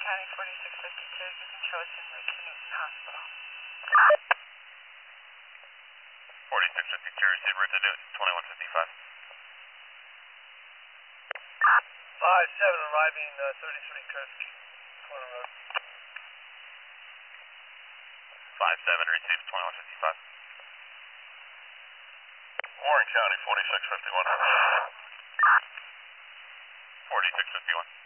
County 4652, you can show us in Richard Newton Hospital. 4652, receive Richard Newton, 2155. 5-7 arriving 33 Kirk Corner Road. 5-7, receive 2155. Warren County 4651. 4651.